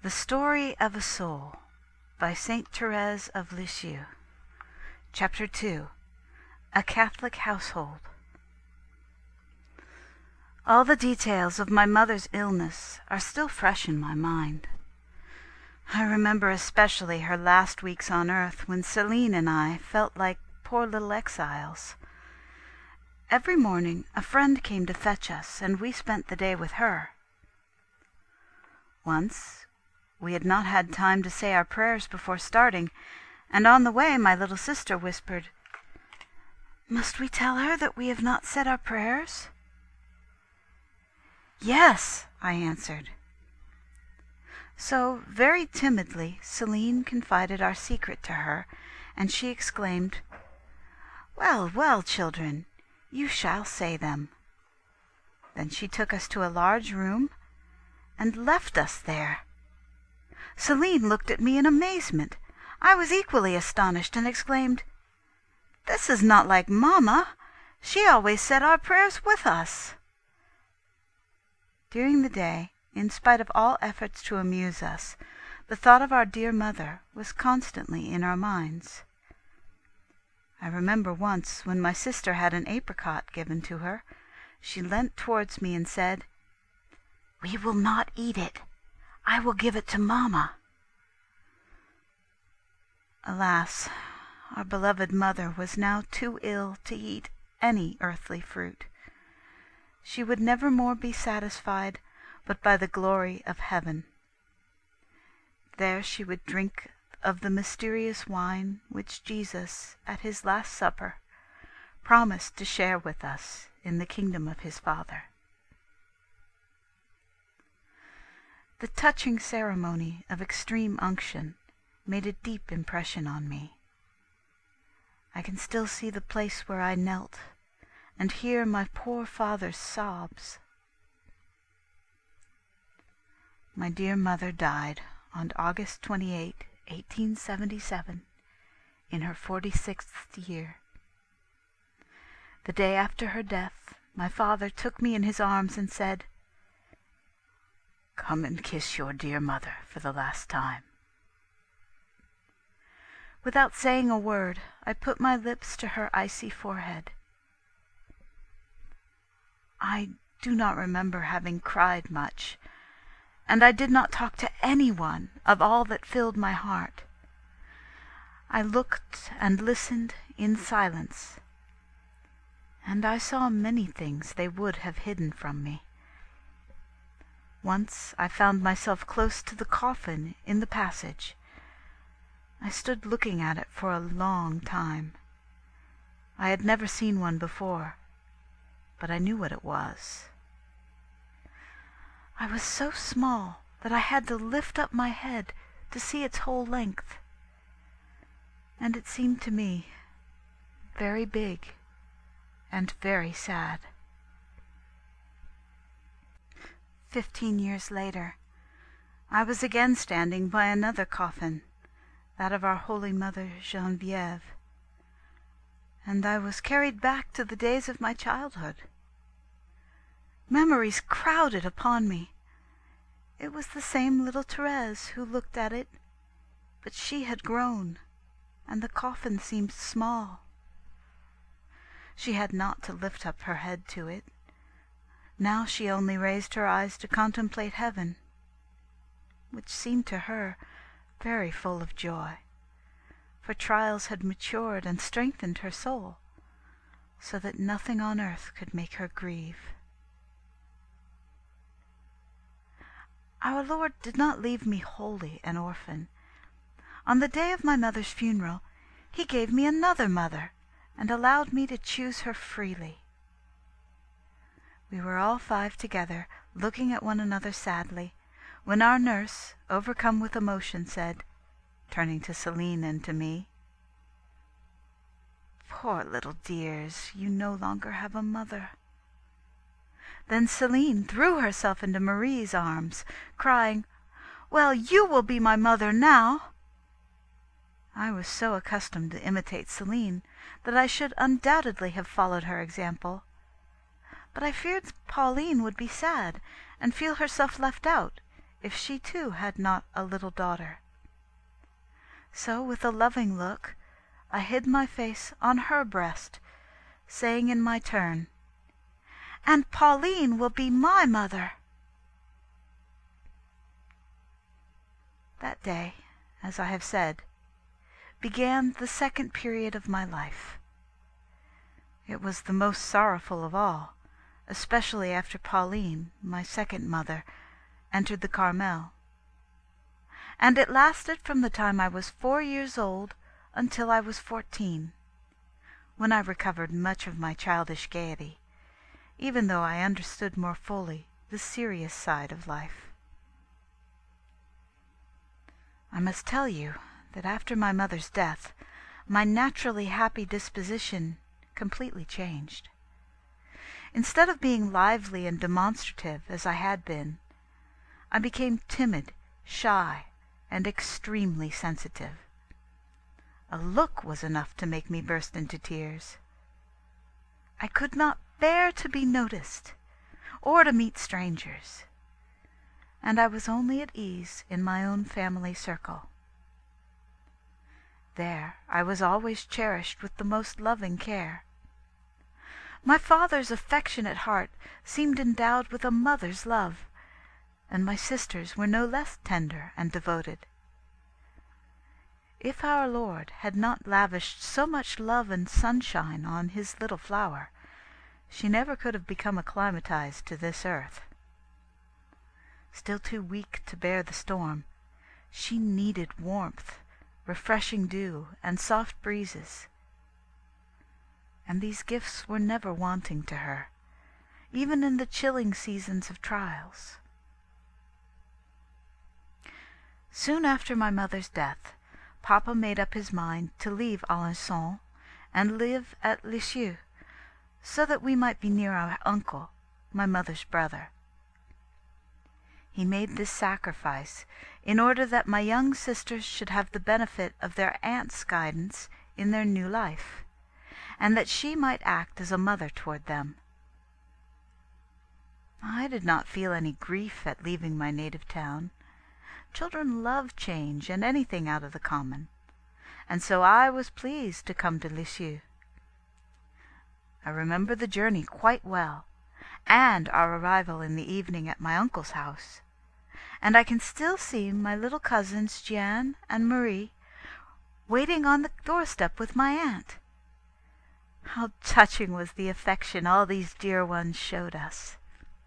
The Story of a Soul by Saint Therese of Lisieux. Chapter 2. A Catholic Household. All the details of my mother's illness are still fresh in my mind. I remember especially her last weeks on earth, when Céline and I felt like poor little exiles. Every morning a friend came to fetch us, and we spent the day with her. Once we had not had time to say our prayers before starting, and on the way my little sister whispered, "Must we tell her that we have not said our prayers?" "Yes," I answered. So, very timidly, Céline confided our secret to her, and she exclaimed, "Well, well, children, you shall say them." Then she took us to a large room and left us there. Céline looked at me in amazement. I was equally astonished, and exclaimed, "This is not like Mamma. She always said our prayers with us." During the day, in spite of all efforts to amuse us, the thought of our dear mother was constantly in our minds. I remember once, when my sister had an apricot given to her, she leant towards me and said, "We will not eat it. I will give it to Mamma." Alas, our beloved mother was now too ill to eat any earthly fruit. She would never more be satisfied but by the glory of heaven. There she would drink of the mysterious wine which Jesus, at his Last Supper, promised to share with us in the kingdom of his Father. The touching ceremony of extreme unction made a deep impression on me. I can still see the place where I knelt, and hear my poor father's sobs. My dear mother died on August 28, 1877, in her 46th year. The day after her death, my father took me in his arms and said, "Come and kiss your dear mother for the last time." Without saying a word, I put my lips to her icy forehead. I do not remember having cried much, and I did not talk to anyone of all that filled my heart. I looked and listened in silence, and I saw many things they would have hidden from me. Once I found myself close to the coffin in the passage. I stood looking at it for a long time. I had never seen one before, but I knew what it was. I was so small that I had to lift up my head to see its whole length, and it seemed to me very big and very sad. 15 years later, I was again standing by another coffin, that of our Holy Mother Geneviève, and I was carried back to the days of my childhood. Memories crowded upon me. It was the same little Thérèse who looked at it, but she had grown, and the coffin seemed small. She had not to lift up her head to it. Now she only raised her eyes to contemplate heaven, which seemed to her very full of joy, for trials had matured and strengthened her soul, so that nothing on earth could make her grieve. Our Lord did not leave me wholly an orphan. On the day of my mother's funeral, he gave me another mother, and allowed me to choose her freely. We were all 5 together, looking at one another sadly, when our nurse, overcome with emotion, said, turning to Céline and to me, "Poor little dears, you no longer have a mother." Then Céline threw herself into Marie's arms, crying, "Well, you will be my mother now." I was so accustomed to imitate Céline that I should undoubtedly have followed her example, but I feared Pauline would be sad and feel herself left out if she too had not a little daughter. So with a loving look I hid my face on her breast, saying in my turn, "And Pauline will be my mother." That day, as I have said, began the second period of my life. It was the most sorrowful of all, especially after Pauline, my second mother, entered the Carmel. And it lasted from the time I was 4 years old until I was 14, when I recovered much of my childish gaiety, even though I understood more fully the serious side of life. I must tell you that after my mother's death, my naturally happy disposition completely changed. Instead of being lively and demonstrative as I had been, I became timid, shy, and extremely sensitive. A look was enough to make me burst into tears. I could not bear to be noticed, or to meet strangers, and I was only at ease in my own family circle. There I was always cherished with the most loving care. My father's affectionate heart seemed endowed with a mother's love, and my sisters were no less tender and devoted. If our Lord had not lavished so much love and sunshine on his little flower, she never could have become acclimatized to this earth. Still too weak to bear the storm, she needed warmth, refreshing dew, and soft breezes. And these gifts were never wanting to her, even in the chilling seasons of trials. Soon after my mother's death, Papa made up his mind to leave Alençon and live at Lisieux, so that we might be near our uncle, my mother's brother. He made this sacrifice in order that my young sisters should have the benefit of their aunt's guidance in their new life, and that she might act as a mother toward them. I did not feel any grief at leaving my native town. Children love change and anything out of the common, and so I was pleased to come to Lisieux. I remember the journey quite well, and our arrival in the evening at my uncle's house, and I can still see my little cousins Jeanne and Marie waiting on the doorstep with my aunt. How touching was the affection all these dear ones showed us.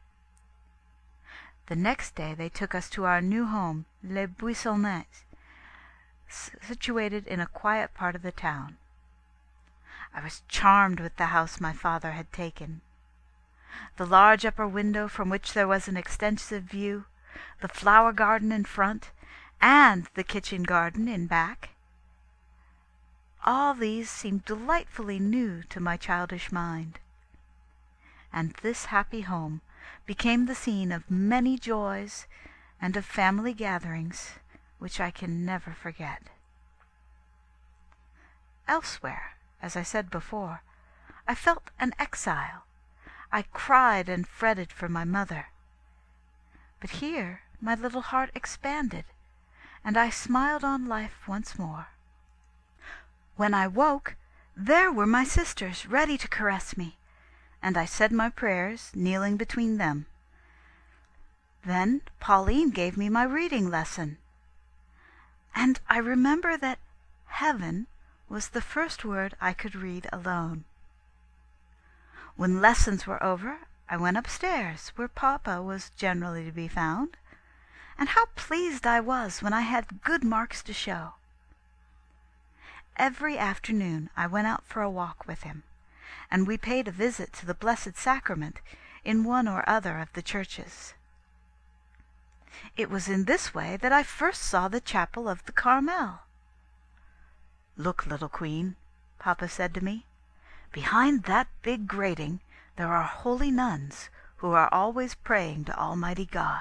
The next day they took us to our new home, Les Buissonets, situated in a quiet part of the town. I was charmed with the house my father had taken. The large upper window from which there was an extensive view, the flower garden in front, and the kitchen garden in back. All these seemed delightfully new to my childish mind. And this happy home became the scene of many joys and of family gatherings which I can never forget. Elsewhere, as I said before, I felt an exile. I cried and fretted for my mother. But here my little heart expanded, and I smiled on life once more. When I woke, there were my sisters ready to caress me, and I said my prayers, kneeling between them. Then Pauline gave me my reading lesson, and I remember that heaven was the first word I could read alone. When lessons were over, I went upstairs, where Papa was generally to be found, and how pleased I was when I had good marks to show. Every afternoon I went out for a walk with him, and we paid a visit to the Blessed Sacrament in one or other of the churches. It was in this way that I first saw the chapel of the Carmel. "Look, little queen," Papa said to me. "Behind that big grating there are holy nuns who are always praying to Almighty God."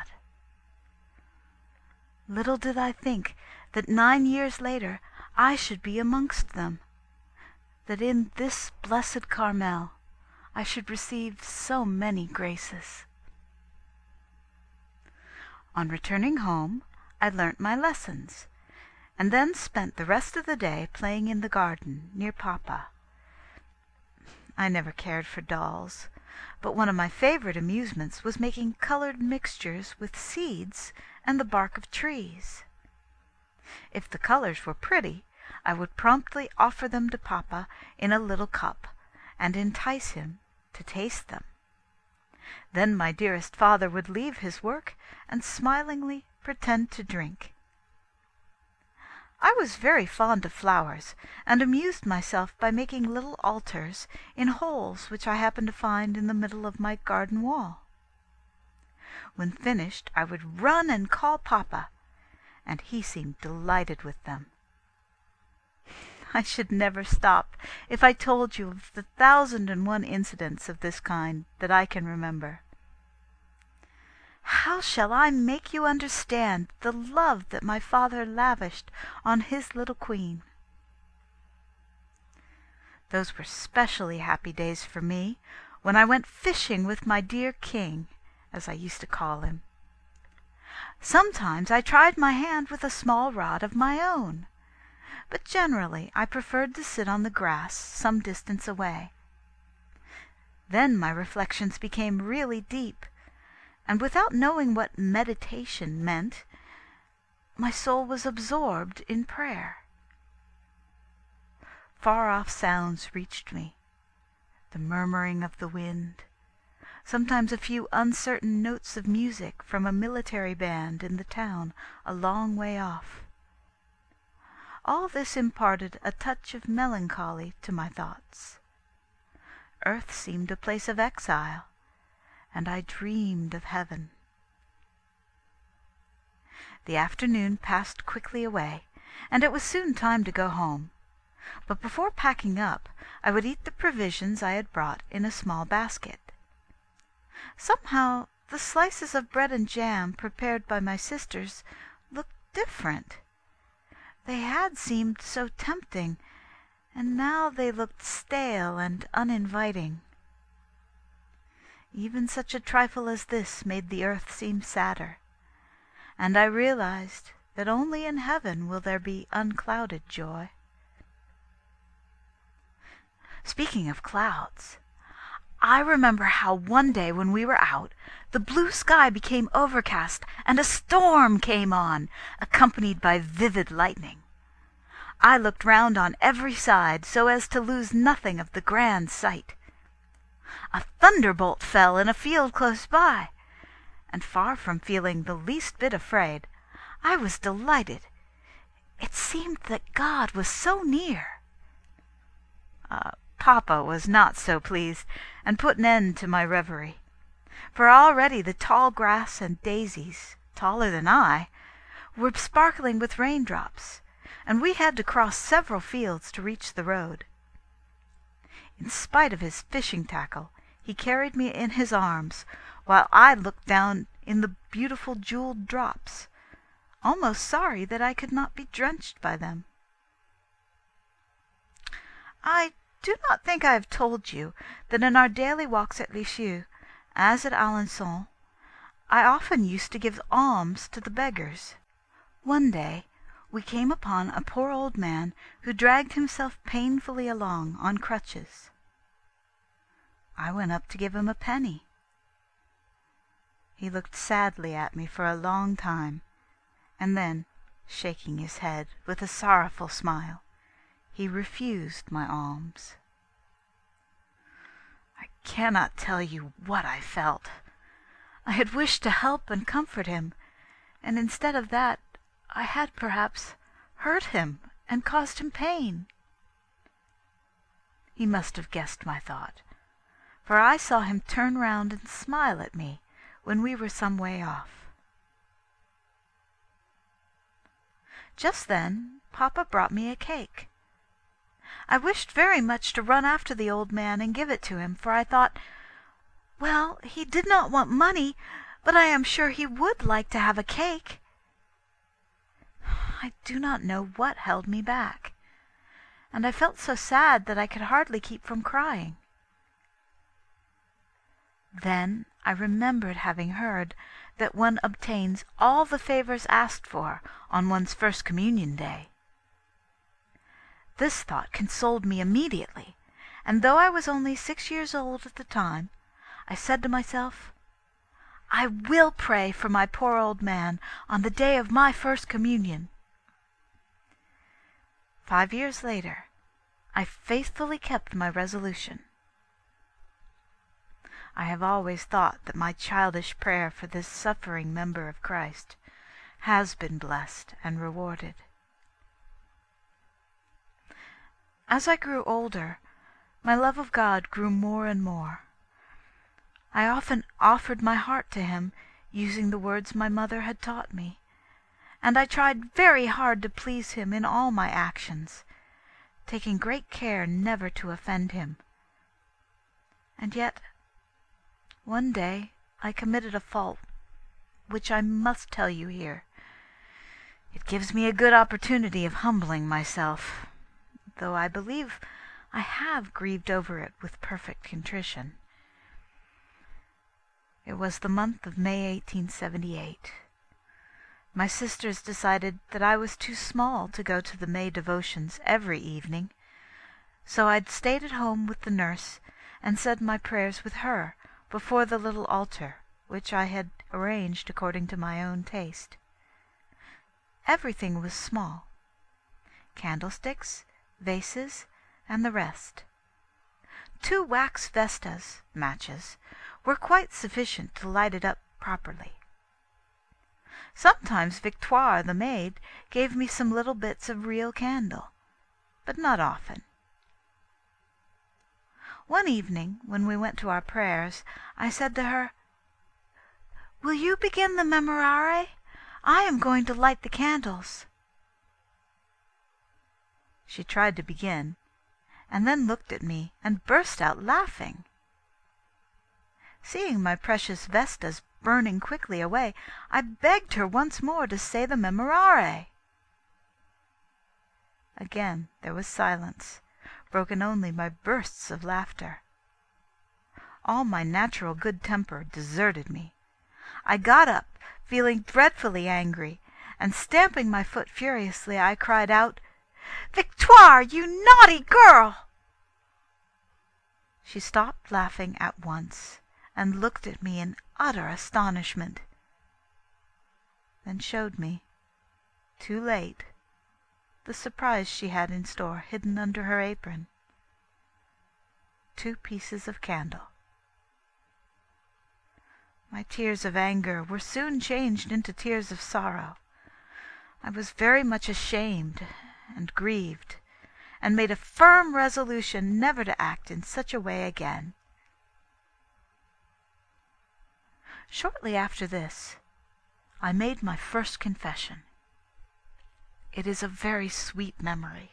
Little did I think that 9 years later I should be amongst them, that in this blessed Carmel I should receive so many graces. On returning home, I learnt my lessons, and then spent the rest of the day playing in the garden near Papa. I never cared for dolls, but one of my favourite amusements was making coloured mixtures with seeds and the bark of trees. If the colours were pretty, I would promptly offer them to Papa in a little cup, and entice him to taste them. Then my dearest father would leave his work and smilingly pretend to drink. I was very fond of flowers, and amused myself by making little altars in holes which I happened to find in the middle of my garden wall. When finished, I would run and call Papa, and he seemed delighted with them. I should never stop if I told you of the 1,001 incidents of this kind that I can remember. How shall I make you understand the love that my father lavished on his little queen? Those were specially happy days for me, when I went fishing with my dear king, as I used to call him. Sometimes I tried my hand with a small rod of my own, but generally I preferred to sit on the grass some distance away. Then my reflections became really deep, and without knowing what meditation meant, my soul was absorbed in prayer. Far-off sounds reached me, the murmuring of the wind, sometimes a few uncertain notes of music from a military band in the town a long way off. All this imparted a touch of melancholy to my thoughts. Earth seemed a place of exile, and I dreamed of heaven. The afternoon passed quickly away, and it was soon time to go home. But before packing up, I would eat the provisions I had brought in a small basket. Somehow the slices of bread and jam prepared by my sisters looked different. They had seemed so tempting, and now they looked stale and uninviting. Even such a trifle as this made the earth seem sadder, and I realized that only in heaven will there be unclouded joy. Speaking of clouds, I remember how one day when we were out, the blue sky became overcast and a storm came on, accompanied by vivid lightning. I looked round on every side so as to lose nothing of the grand sight. A thunderbolt fell in a field close by, and far from feeling the least bit afraid, I was delighted. It seemed that God was so near. Papa was not so pleased, and put an end to my reverie, for already the tall grass and daisies, taller than I, were sparkling with raindrops, and we had to cross several fields to reach the road. In spite of his fishing tackle, he carried me in his arms, while I looked down in the beautiful jewelled drops, almost sorry that I could not be drenched by them. I do not think I have told you that in our daily walks at Lisieux, as at Alençon, I often used to give alms to the beggars. One day we came upon a poor old man who dragged himself painfully along on crutches. I went up to give him a penny. He looked sadly at me for a long time, and then, shaking his head with a sorrowful smile, he refused my alms. I cannot tell you what I felt. I had wished to help and comfort him, and instead of that I had perhaps hurt him and caused him pain. He must have guessed my thought, for I saw him turn round and smile at me when we were some way off. Just then Papa brought me a cake. I wished very much to run after the old man and give it to him, for I thought, well, he did not want money, but I am sure he would like to have a cake. I do not know what held me back, and I felt so sad that I could hardly keep from crying. Then I remembered having heard that one obtains all the favors asked for on one's first communion day. This thought consoled me immediately, and though I was only 6 years old at the time, I said to myself, "I will pray for my poor old man on the day of my first communion." 5 years later, I faithfully kept my resolution. I have always thought that my childish prayer for this suffering member of Christ has been blessed and rewarded. As I grew older, my love of God grew more and more. I often offered my heart to Him using the words my mother had taught me, and I tried very hard to please Him in all my actions, taking great care never to offend Him. And yet, one day I committed a fault which I must tell you here. It gives me a good opportunity of humbling myself, though I believe I have grieved over it with perfect contrition. It was the month of May 1878. My sisters decided that I was too small to go to the May devotions every evening, so I'd stayed at home with the nurse and said my prayers with her before the little altar, which I had arranged according to my own taste. Everything was small: candlesticks, vases, and the rest. 2 wax vestas matches were quite sufficient to light it up properly. Sometimes Victoire, the maid, gave me some little bits of real candle, but not often. One evening, when we went to our prayers, I said to her, "Will you begin the Memorare? I am going to light the candles." She tried to begin, and then looked at me and burst out laughing. Seeing my precious vestas burning quickly away, I begged her once more to say the Memorare. Again there was silence, broken only by bursts of laughter. All my natural good temper deserted me. I got up, feeling dreadfully angry, and stamping my foot furiously, I cried out, "Victoire, you naughty girl!" She stopped laughing at once, and looked at me in utter astonishment. Then showed me, too late, the surprise she had in store hidden under her apron. 2 pieces of candle. My tears of anger were soon changed into tears of sorrow. I was very much ashamed and grieved, and made a firm resolution never to act in such a way again. Shortly after this, I made my first confession. It is a very sweet memory.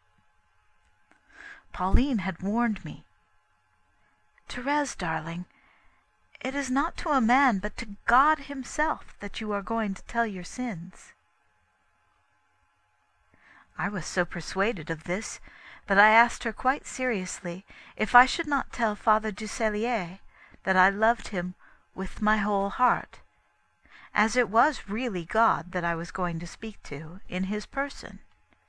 Pauline had warned me, "Thérèse, darling, it is not to a man but to God Himself that you are going to tell your sins." I was so persuaded of this that I asked her quite seriously if I should not tell Father Ducellier that I loved him with my whole heart, as it was really God that I was going to speak to in his person.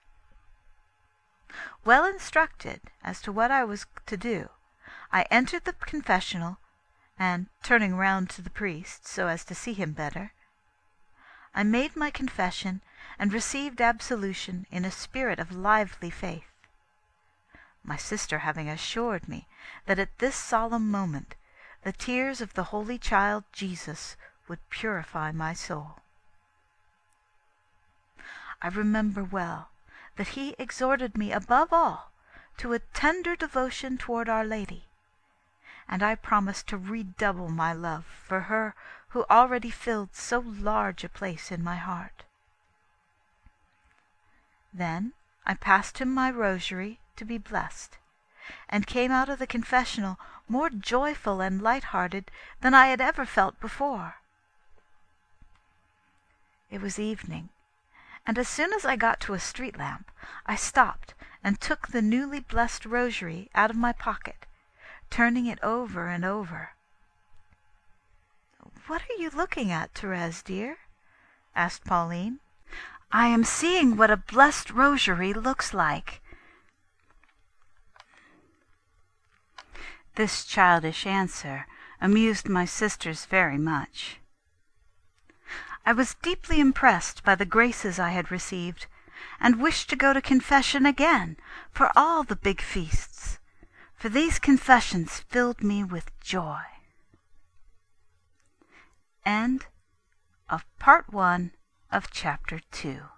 Well instructed as to what I was to do, I entered the confessional, and, turning round to the priest so as to see him better, I made my confession and received absolution in a spirit of lively faith, my sister having assured me that at this solemn moment the tears of the Holy Child Jesus would purify my soul. I remember well that he exhorted me above all to a tender devotion toward Our Lady, and I promised to redouble my love for her who already filled so large a place in my heart. Then I passed him my rosary to be blessed, and came out of the confessional more joyful and light-hearted than I had ever felt before. It was evening, and as soon as I got to a street lamp, I stopped and took the newly blessed rosary out of my pocket, turning it over and over. "What are you looking at, Thérèse dear?" asked Pauline. "I am seeing what a blessed rosary looks like." This childish answer amused my sisters very much. I was deeply impressed by the graces I had received, and wished to go to confession again for all the big feasts, for these confessions filled me with joy. End of Part 1 of Chapter 2.